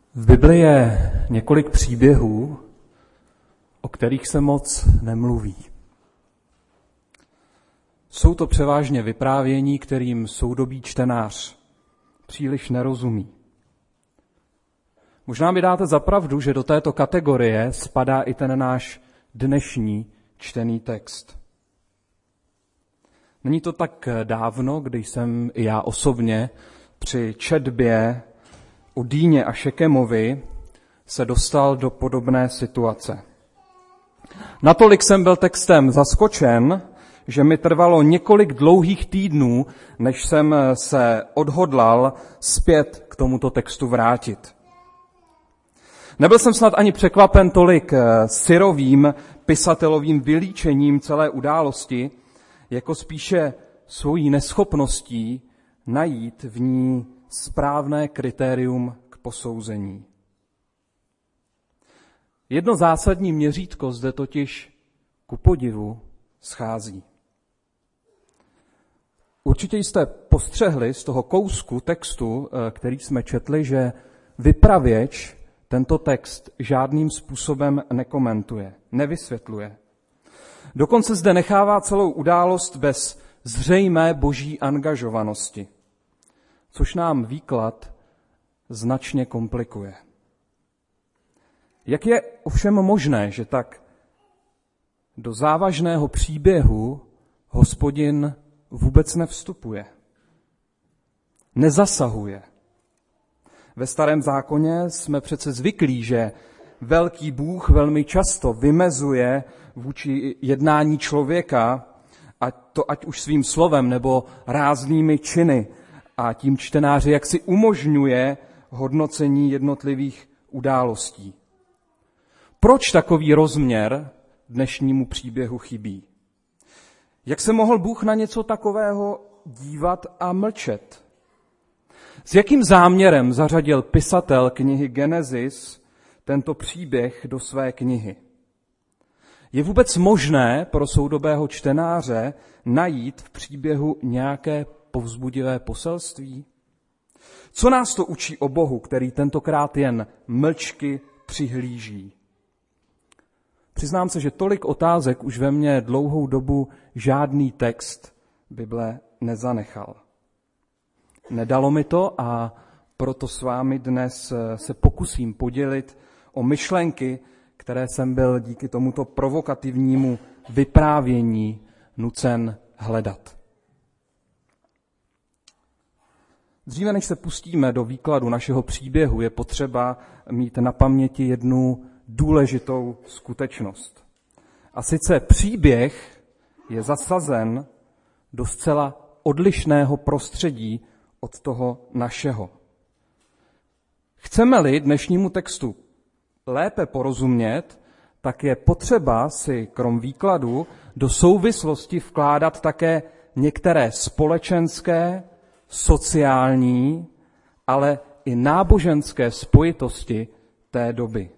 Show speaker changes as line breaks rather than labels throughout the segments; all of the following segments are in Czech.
V Bibli je několik příběhů, o kterých se moc nemluví. Jsou to převážně vyprávění, kterým soudobý čtenář příliš nerozumí. Možná mi dáte za pravdu, že do této kategorie spadá i ten náš dnešní čtený text. Není to tak dávno, když jsem i já osobně při četbě o Díně a Šekemovi se dostal do podobné situace. Natolik jsem byl textem zaskočen, že mi trvalo několik dlouhých týdnů, než jsem se odhodlal zpět k tomuto textu vrátit. Nebyl jsem snad ani překvapen tolik syrovým pisatelovým vylíčením celé události, jako spíše svojí neschopností najít v ní správné kritérium k posouzení. Jedno zásadní měřítko zde totiž ku podivu schází. Určitě jste postřehli z toho kousku textu, který jsme četli, že vypravěč tento text žádným způsobem nekomentuje, nevysvětluje. Dokonce zde nechává celou událost bez zřejmé boží angažovanosti, což nám výklad značně komplikuje. Jak je ovšem možné, že tak do závažného příběhu Hospodin vůbec nevstupuje, nezasahuje? Ve Starém zákoně jsme přece zvyklí, že velký Bůh velmi často vymezuje vůči jednání člověka, ať už svým slovem nebo ráznými činy, a tím čtenáři jaksi umožňuje hodnocení jednotlivých událostí. Proč takový rozměr dnešnímu příběhu chybí? Jak se mohl Bůh na něco takového dívat a mlčet? S jakým záměrem zařadil pisatel knihy Genesis tento příběh do své knihy? Je vůbec možné pro soudobého čtenáře najít v příběhu nějaké povzbudivé poselství? Co nás to učí o Bohu, který tentokrát jen mlčky přihlíží? Přiznám se, že tolik otázek už ve mně dlouhou dobu žádný text Bible nezanechal. Nedalo mi to a proto s vámi dnes se pokusím podělit o myšlenky, které jsem byl díky tomuto provokativnímu vyprávění nucen hledat. Dříve než se pustíme do výkladu našeho příběhu, je potřeba mít na paměti jednu důležitou skutečnost. A sice příběh je zasazen do zcela odlišného prostředí od toho našeho. Chceme-li dnešnímu textu lépe porozumět, tak je potřeba si krom výkladu do souvislosti vkládat také některé společenské, sociální, ale i náboženské spojitosti té doby.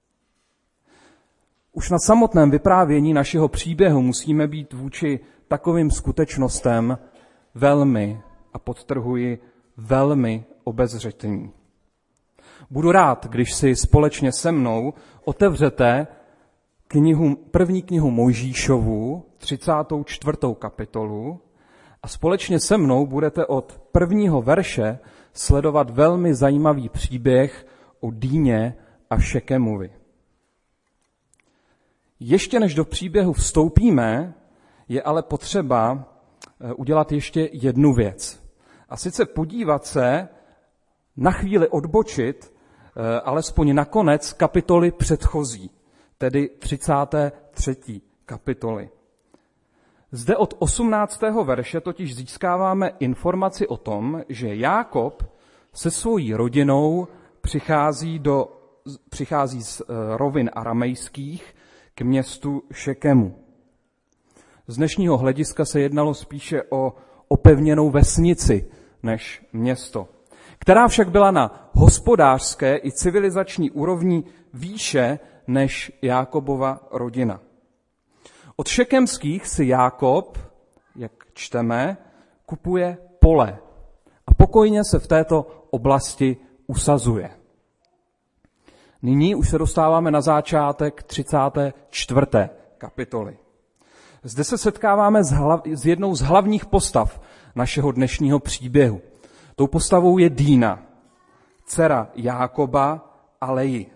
Už na samotném vyprávění našeho příběhu musíme být vůči takovým skutečnostem velmi, a podtrhuji, velmi obezřetní. Budu rád, když si společně se mnou otevřete první knihu Mojžíšovu, 34. kapitolu, a společně se mnou budete od prvního verše sledovat velmi zajímavý příběh o Díně a Šekemovi. Ještě než do příběhu vstoupíme, je ale potřeba udělat ještě jednu věc. A sice podívat se, na chvíli odbočit, alespoň na konec kapitoly předchozí, tedy 33. kapitoly. Zde od 18. verše totiž získáváme informaci o tom, že Jákob se svojí rodinou přichází z rovin aramejských k městu Šekemu. Z dnešního hlediska se jednalo spíše o opevněnou vesnici než město, která však byla na hospodářské i civilizační úrovni výše než Jákobova rodina. Od šekemských si Jákob, jak čteme, kupuje pole a pokojně se v této oblasti usazuje. Nyní už se dostáváme na začátek 34. kapitoly. Zde se setkáváme s jednou z hlavních postav našeho dnešního příběhu. Tou postavou je Dína, dcera Jákoba a Leji.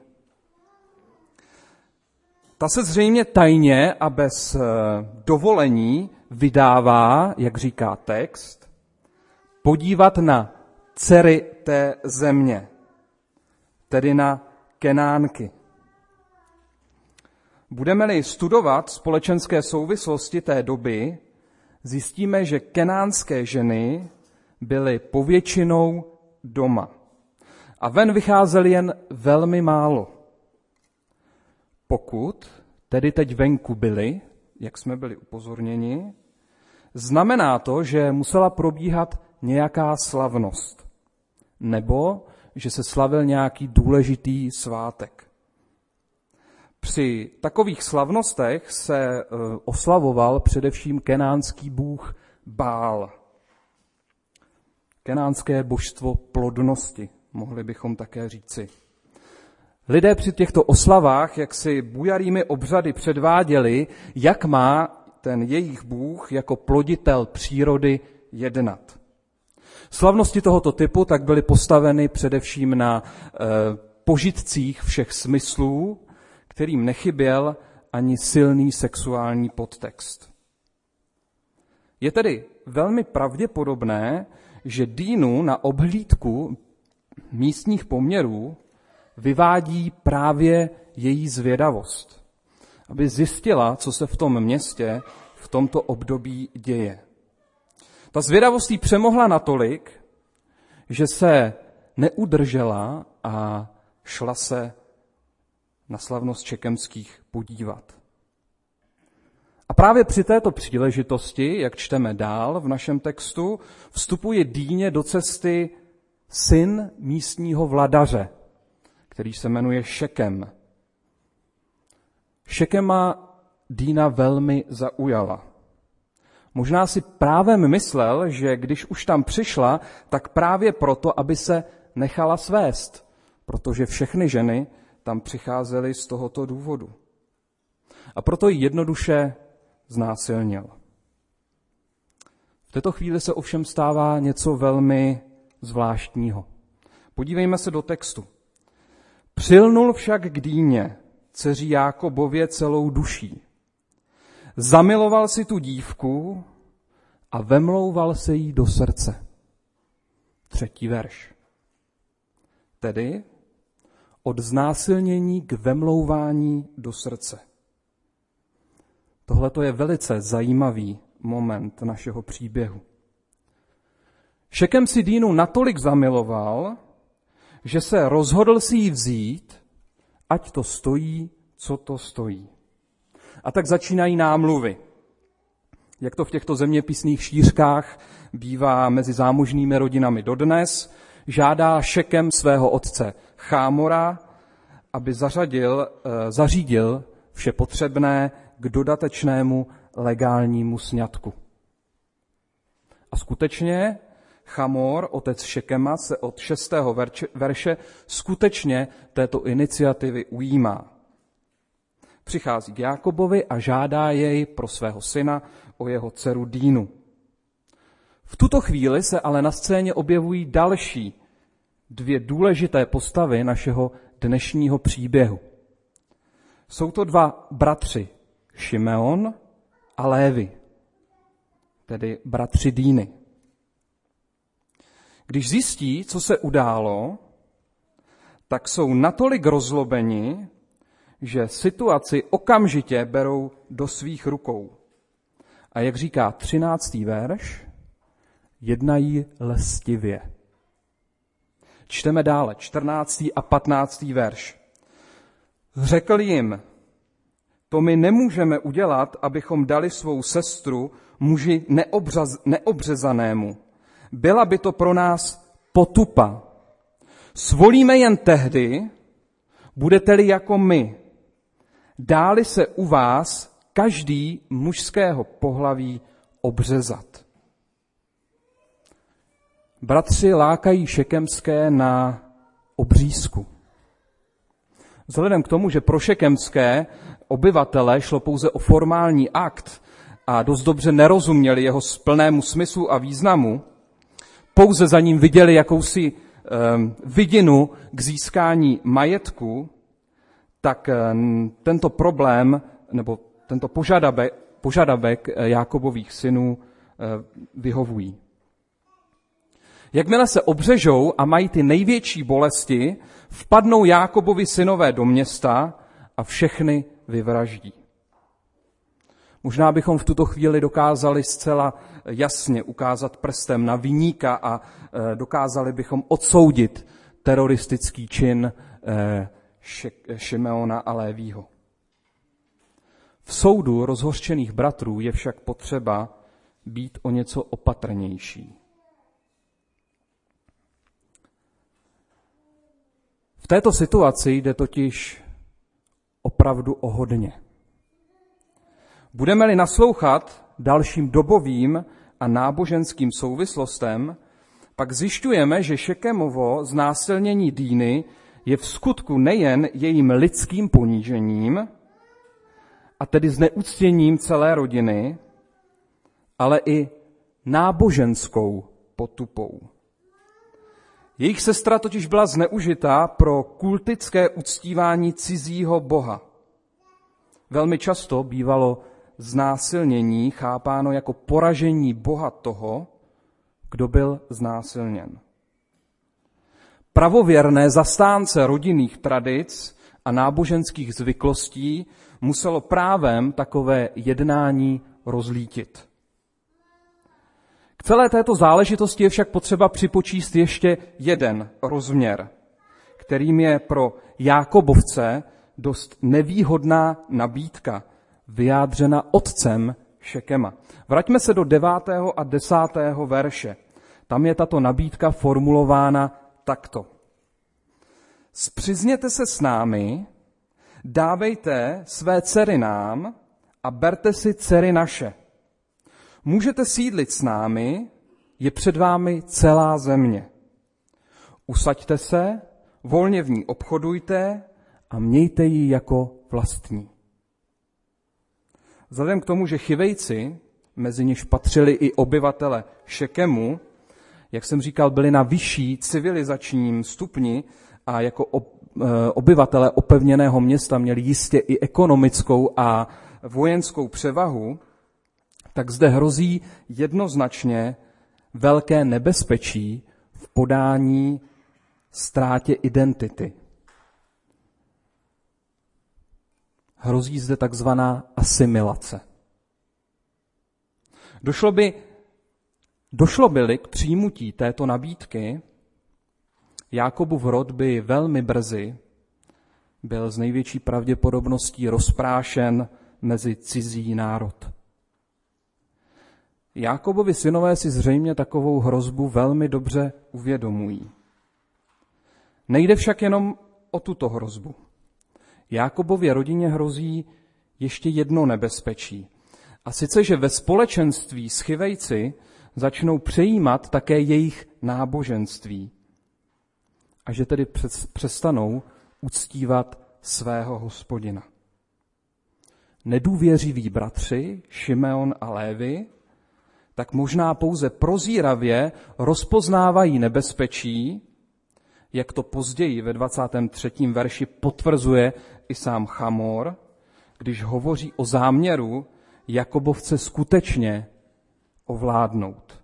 Ta se zřejmě tajně a bez dovolení vydává, jak říká text, podívat na dcery té země, tedy na Kenánky. Budeme-li studovat společenské souvislosti té doby, zjistíme, že kenánské ženy byly povětšinou doma. A ven vycházely jen velmi málo. Pokud tedy teď venku byli, jak jsme byli upozorněni, znamená to, že musela probíhat nějaká slavnost. Nebo že se slavil nějaký důležitý svátek. Při takových slavnostech se oslavoval především kenánský bůh Bál. Kenánské božstvo plodnosti, mohli bychom také říci. Lidé při těchto oslavách, jak si bujarými obřady předváděli, jak má ten jejich bůh jako ploditel přírody jednat. Slavnosti tohoto typu tak byly postaveny především na požitcích všech smyslů, kterým nechyběl ani silný sexuální podtext. Je tedy velmi pravděpodobné, že Dínu na obhlídku místních poměrů vyvádí právě její zvědavost, aby zjistila, co se v tom městě v tomto období děje. Ta zvědavost jí přemohla natolik, že se neudržela a šla se na slavnost Šekemských podívat. A právě při této příležitosti, jak čteme dál v našem textu, vstupuje Díně do cesty syn místního vladaře, který se jmenuje Šekem. Šekema Dína velmi zaujala. Možná si právem myslel, že když už tam přišla, tak právě proto, aby se nechala svést, protože všechny ženy tam přicházely z tohoto důvodu. A proto ji jednoduše znásilnil. V této chvíli se ovšem stává něco velmi zvláštního. Podívejme se do textu. Přilnul však k Díně, dceři Jákobově celou duší. Zamiloval si tu dívku a vemlouval se jí do srdce. 3. verš. Tedy od znásilnění k vemlouvání do srdce. Tohle je velice zajímavý moment našeho příběhu. Šekem si Dínu natolik zamiloval, že se rozhodl si ji vzít, ať to stojí, co to stojí. A tak začínají námluvy. Jak to v těchto zeměpisných šířkách bývá mezi zámožnými rodinami dodnes, žádá Šekem svého otce Chámora, aby zařídil vše potřebné k dodatečnému legálnímu sňatku. A skutečně Chamor, otec Šekema, se od 6. verše skutečně této iniciativy ujímá. Přichází k Jákobovi a žádá jej pro svého syna o jeho dceru Dínu. V tuto chvíli se ale na scéně objevují další 2 důležité postavy našeho dnešního příběhu. Jsou to 2 bratři, Šimeon a Lévi, tedy bratři Díny. Když zjistí, co se událo, tak jsou natolik rozlobeni, že situaci okamžitě berou do svých rukou. A jak říká 13. verš, jednají lstivě. Čteme dále 14. a 15. verš. Řekl jim, to my nemůžeme udělat, abychom dali svou sestru muži neobřezanému. Byla by to pro nás potupa. Svolíme jen tehdy, budete-li jako my. Dáli se u vás každý mužského pohlaví obřezat. Bratři lákají Šekemské na obřízku. Vzhledem k tomu, že pro šekemské obyvatele šlo pouze o formální akt a dost dobře nerozuměli jeho plnému smyslu a významu, pouze za ním viděli jakousi vidinu k získání majetku, tak tento problém nebo tento požadavek Jákobových synů vyhovují. Jakmile se obřežou a mají ty největší bolesti, vpadnou Jákobovi synové do města a všechny vyvraždí. Možná bychom v tuto chvíli dokázali zcela jasně ukázat prstem na viníka a dokázali bychom odsoudit teroristický čin Šimeona a Lévího. V soudu rozhořčených bratrů je však potřeba být o něco opatrnější. V této situaci jde totiž opravdu o hodně. Budeme-li naslouchat dalším dobovým a náboženským souvislostem, pak zjišťujeme, že Šekemovo znásilnění Díny je v skutku nejen jejím lidským ponížením, a tedy zneuctěním celé rodiny, ale i náboženskou potupou. Jejich sestra totiž byla zneužitá pro kultické uctívání cizího boha. Velmi často bývalo znásilnění chápáno jako poražení boha toho, kdo byl znásilněn. Pravověrné zastánce rodinných tradic a náboženských zvyklostí muselo právem takové jednání rozlítit. K celé této záležitosti je však potřeba připočíst ještě jeden rozměr, kterým je pro Jákobovce dost nevýhodná nabídka, vyjádřena otcem Šekema. Vraťme se do 9. a 10. verše. Tam je tato nabídka formulována takto. Spřizněte se s námi, dávejte své dcery nám a berte si dcery naše. Můžete sídlit s námi, je před vámi celá země. Usaďte se, volně v ní obchodujte a mějte ji jako vlastní. Vzhledem k tomu, že Chivejci, mezi něž patřili i obyvatele Šekemu, jak jsem říkal, byli na vyšší civilizačním stupni a jako obyvatele opevněného města měli jistě i ekonomickou a vojenskou převahu, tak zde hrozí jednoznačně velké nebezpečí v podání ztrátě identity. Hrozí zde takzvaná asimilace. Došlo by k přijmutí této nabídky, Jákobův rod by velmi brzy byl z největší pravděpodobností rozprášen mezi cizí národ. Jákobovi synové si zřejmě takovou hrozbu velmi dobře uvědomují. Nejde však jenom o tuto hrozbu. Jákobově rodině hrozí ještě jedno nebezpečí. A sice, že ve společenství s Chivejci začnou přejímat také jejich náboženství. A že tedy přestanou uctívat svého Hospodina. Nedůvěřiví bratři, Šimeon a Lévi, tak možná pouze prozíravě rozpoznávají nebezpečí, jak to později ve 23. verši potvrzuje i sám Chamor, když hovoří o záměru Jakobovce skutečně ovládnout.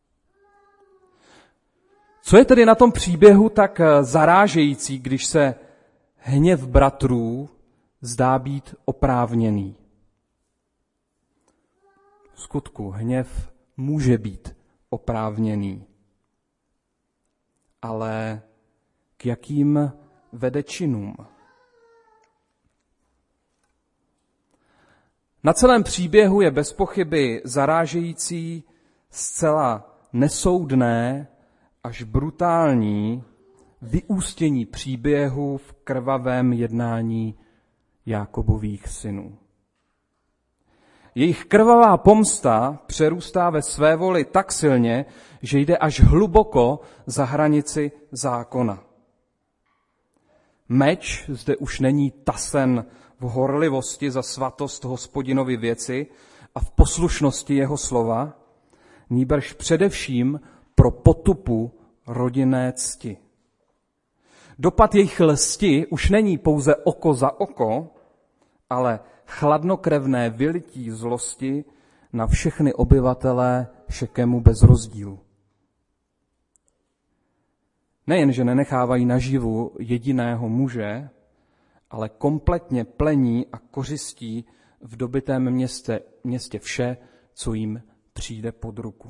Co je tedy na tom příběhu tak zarážející, když se hněv bratrů zdá být oprávněný? V skutku hněv může být oprávněný, ale k jakým vede činům? Na celém příběhu je bez pochyby zarážející zcela nesoudné až brutální vyústění příběhu v krvavém jednání Jákobových synů. Jejich krvavá pomsta přerůstá ve své voli tak silně, že jde až hluboko za hranici zákona. Meč zde už není tasen v horlivosti za svatost Hospodinovy věci a v poslušnosti jeho slova, nýbrž především pro potupu rodinné cti. Dopad jejich lsti už není pouze oko za oko, ale chladnokrevné vylití zlosti na všechny obyvatele Šekemu bez rozdílu. Nejen, že nenechávají naživu jediného muže, ale kompletně plení a kořistí v dobytém městě vše, co jim přijde pod ruku.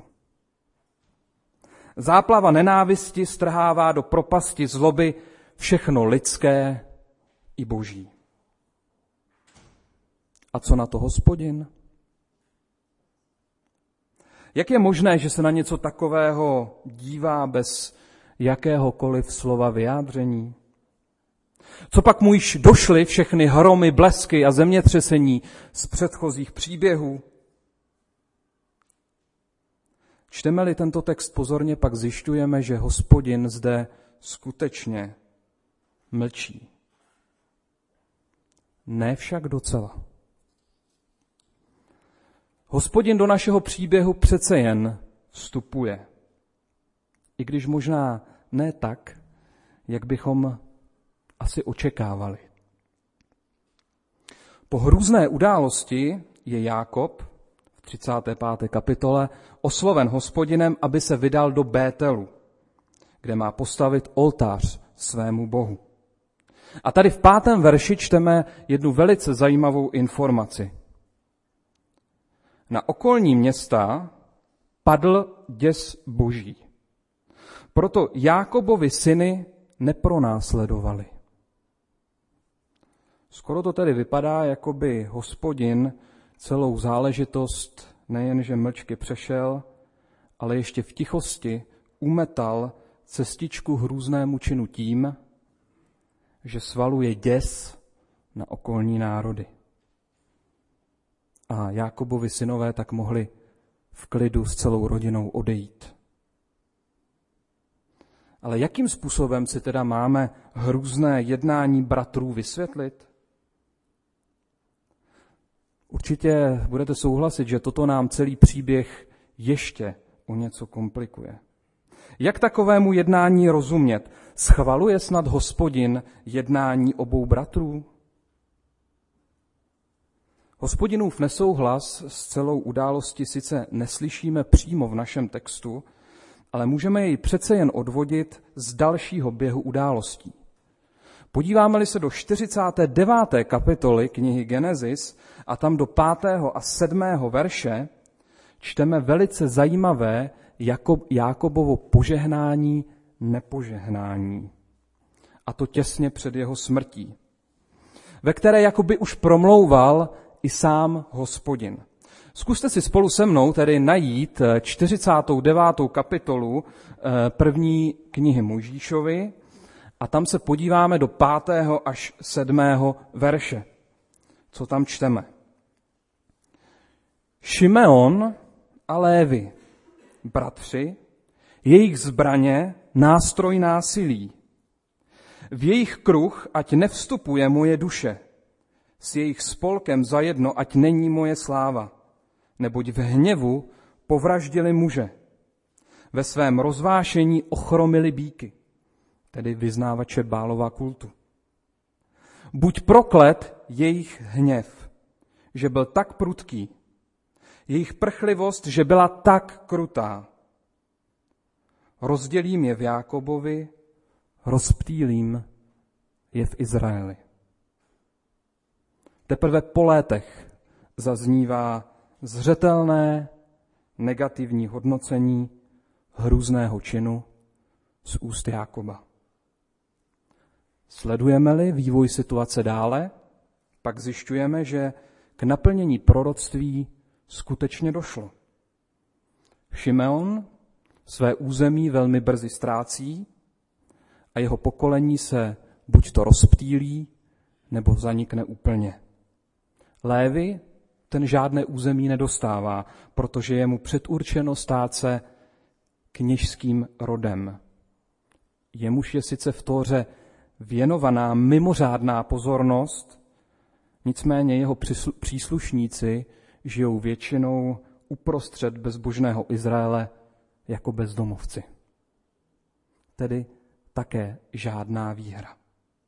Záplava nenávisti strhává do propasti zloby všechno lidské i boží. A co na to Hospodin? Jak je možné, že se na něco takového dívá bez jakéhokoliv slova vyjádření? Co pak mu již došly všechny hromy, blesky a zemětřesení z předchozích příběhů? Čteme-li tento text pozorně, pak zjišťujeme, že Hospodin zde skutečně mlčí. Ne však docela. Hospodin do našeho příběhu přece jen vstupuje. I když možná ne tak, jak bychom asi očekávali. Po hrůzné události je Jákob v 35. kapitole osloven Hospodinem, aby se vydal do Bételu, kde má postavit oltář svému Bohu. A tady v 5. verši čteme jednu velice zajímavou informaci. Na okolní města padl děs boží. Proto Jákobovi syny nepronásledovali. Skoro to tedy vypadá, jako by Hospodin celou záležitost nejenže mlčky přešel, ale ještě v tichosti umetal cestičku hrůznému činu tím, že svaluje děs na okolní národy. A Jákobovi synové tak mohli v klidu s celou rodinou odejít. Ale jakým způsobem si teda máme hrůzné jednání bratrů vysvětlit? Určitě budete souhlasit, že toto nám celý příběh ještě o něco komplikuje. Jak takovému jednání rozumět? Schvaluje snad Hospodin jednání obou bratrů? Hospodinův nesouhlas s celou událostí sice neslyšíme přímo v našem textu, ale můžeme jej přece jen odvodit z dalšího běhu událostí. Podíváme-li se do 49. kapitoly knihy Genesis a tam do 5. a 7. verše, čteme velice zajímavé Jákobovo požehnání nepožehnání. A to těsně před jeho smrtí, ve které jakoby už promlouval i sám Hospodin. Zkuste si spolu se mnou tedy najít 49. kapitolu první knihy Mojžíšovi a tam se podíváme do 5. až 7. verše. Co tam čteme? Šimeon a Lévi, bratři, jejich zbraně, nástroj násilí. V jejich kruh ať nevstupuje moje duše, s jejich spolkem zajedno ať není moje sláva, neboť v hněvu povraždili muže, ve svém rozvášení ochromili býky, tedy vyznávače Bálova kultu. Buď proklet jejich hněv, že byl tak prudký, jejich prchlivost, že byla tak krutá. Rozdělím je v Jákobovi, rozptýlím je v Izraeli. Teprve po létech zaznívá zřetelné negativní hodnocení hrůzného činu z úst Jákoba. Sledujeme-li vývoj situace dále, pak zjišťujeme, že k naplnění proroctví skutečně došlo. Šimeon své území velmi brzy ztrácí a jeho pokolení se buď to rozptýlí, nebo zanikne úplně. Lévi ten žádné území nedostává, protože je mu předurčeno stát se kněžským rodem. Jemuž je sice v Tóře věnovaná mimořádná pozornost, nicméně jeho příslušníci žijou většinou uprostřed bezbožného Izraele jako bezdomovci. Tedy také žádná výhra.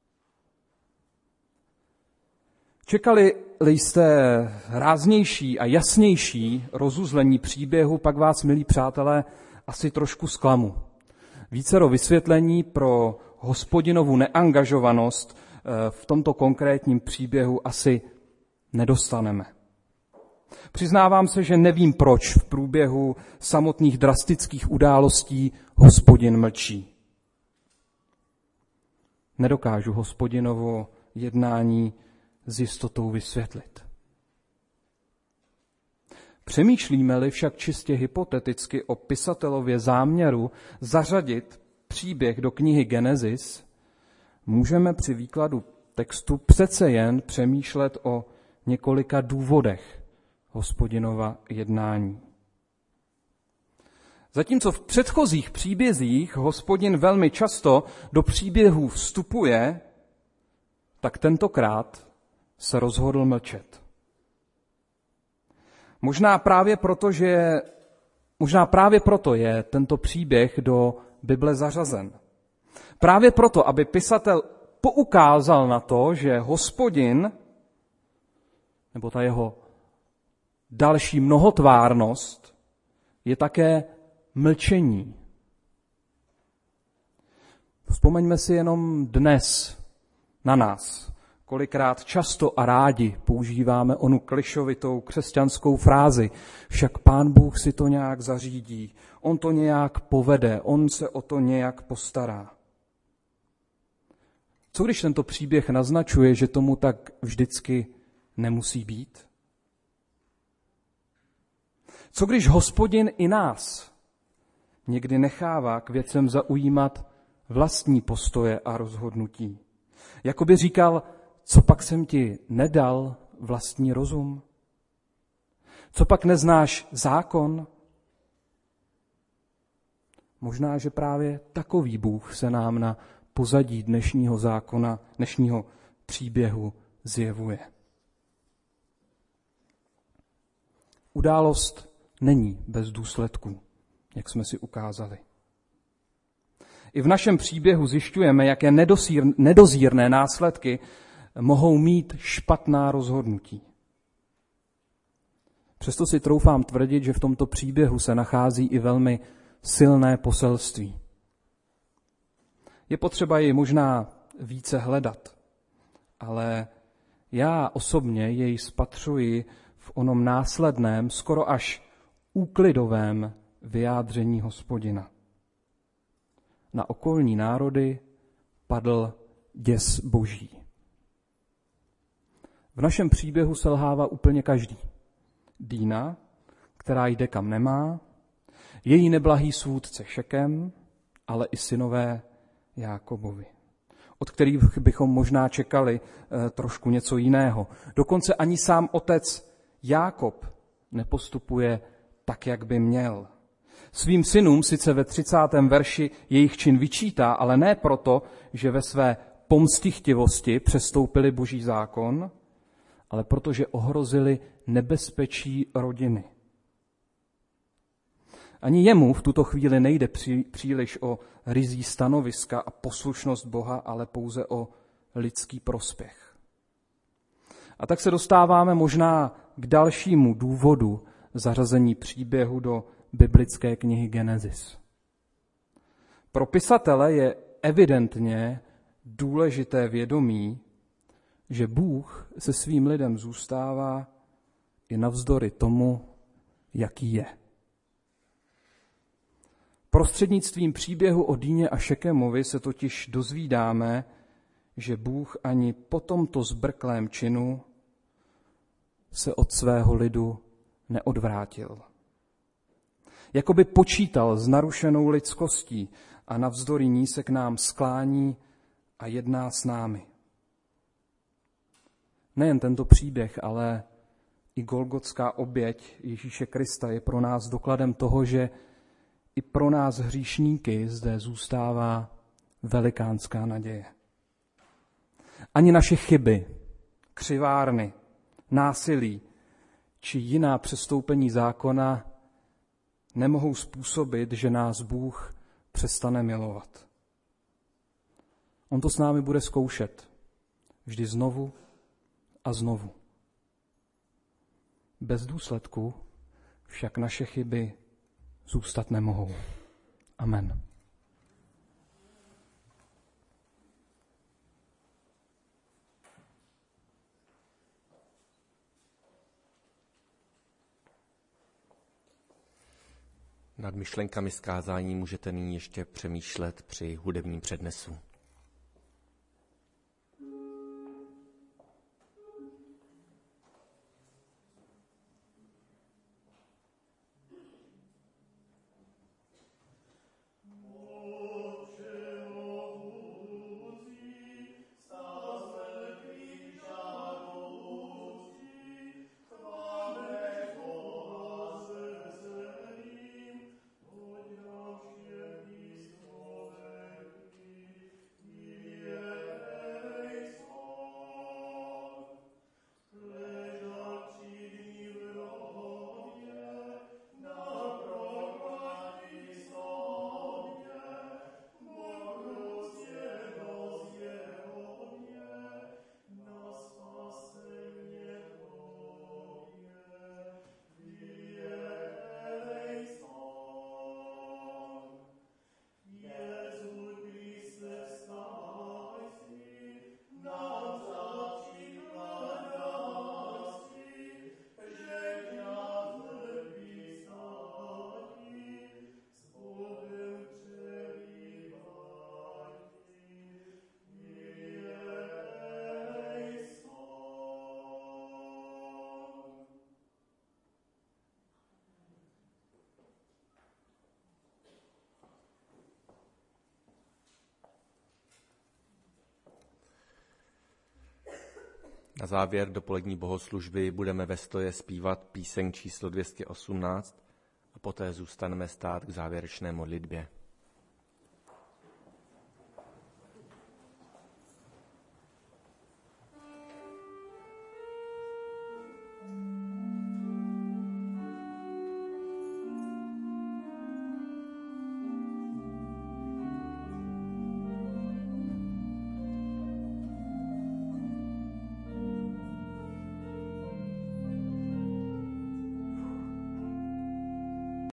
Čekali jste ráznější a jasnější rozuzlení příběhu, pak vás, milí přátelé, asi trošku zklamu. Vícero vysvětlení pro Hospodinovu neangažovanost v tomto konkrétním příběhu asi nedostaneme. Přiznávám se, že nevím, proč v průběhu samotných drastických událostí Hospodin mlčí. Nedokážu Hospodinovo jednání s jistotou vysvětlit. Přemýšlíme-li však čistě hypoteticky o pisatelově záměru zařadit příběh do knihy Genesis, můžeme při výkladu textu přece jen přemýšlet o několika důvodech Hospodinova jednání. Zatímco v předchozích příbězích Hospodin velmi často do příběhů vstupuje, tak tentokrát se rozhodl mlčet. Možná právě proto je tento příběh do Bible zařazen. Právě proto, aby pisatel poukázal na to, že Hospodin, nebo ta jeho další mnohotvárnost, je také mlčení. Vzpomeňme si jenom dnes na nás, kolikrát často a rádi používáme onu klišovitou křesťanskou frázi: však Pán Bůh si to nějak zařídí, on to nějak povede, on se o to nějak postará. Co když tento příběh naznačuje, že tomu tak vždycky nemusí být? Co když Hospodin i nás někdy nechává k věcem zaujímat vlastní postoje a rozhodnutí? Jakoby říkal: co pak jsem ti nedal vlastní rozum? Co pak neznáš zákon? Možná, že právě takový Bůh se nám na pozadí dnešního zákona, dnešního příběhu zjevuje. Událost není bez důsledků, jak jsme si ukázali. I v našem příběhu zjišťujeme, jaké nedozírné následky mohou mít špatná rozhodnutí. Přesto si troufám tvrdit, že v tomto příběhu se nachází i velmi silné poselství. Je potřeba jej možná více hledat, ale já osobně jej spatřuji v onom následném, skoro až úklidovém vyjádření Hospodina. Na okolní národy padl děs boží. V našem příběhu selhává úplně každý. Dýna, která jde kam nemá, její neblahý svůdce Šekem, ale i synové Jákobovi, od kterých bychom možná čekali trošku něco jiného. Dokonce ani sám otec Jákob nepostupuje tak, jak by měl. Svým synům sice ve 30. verši jejich čin vyčítá, ale ne proto, že ve své pomstychtivosti přestoupili boží zákon, ale protože ohrozili nebezpečí rodiny. Ani jemu v tuto chvíli nejde příliš o ryzí stanoviska a poslušnost Boha, ale pouze o lidský prospěch. A tak se dostáváme možná k dalšímu důvodu zařazení příběhu do biblické knihy Genesis. Pro pisatele je evidentně důležité vědomí, že Bůh se svým lidem zůstává i navzdory tomu, jaký je. Prostřednictvím příběhu o Dýně a Šekemovi se totiž dozvídáme, že Bůh ani po tomto zbrklém činu se od svého lidu neodvrátil. Jakoby počítal s narušenou lidskostí a navzdory ní se k nám sklání a jedná s námi. Nejen tento příběh, ale i golgotská oběť Ježíše Krista je pro nás dokladem toho, že i pro nás hříšníky zde zůstává velikánská naděje. Ani naše chyby, křivárny, násilí či jiná přestoupení zákona nemohou způsobit, že nás Bůh přestane milovat. On to s námi bude zkoušet. Vždy znovu a znovu. Bez důsledku však naše chyby zůstat nemohou. Amen.
Nad myšlenkami z kázání můžete nyní ještě přemýšlet při hudebním přednesu. Na závěr dopolední bohoslužby budeme ve stoje zpívat píseň číslo 218 a poté zůstaneme stát k závěrečné modlitbě.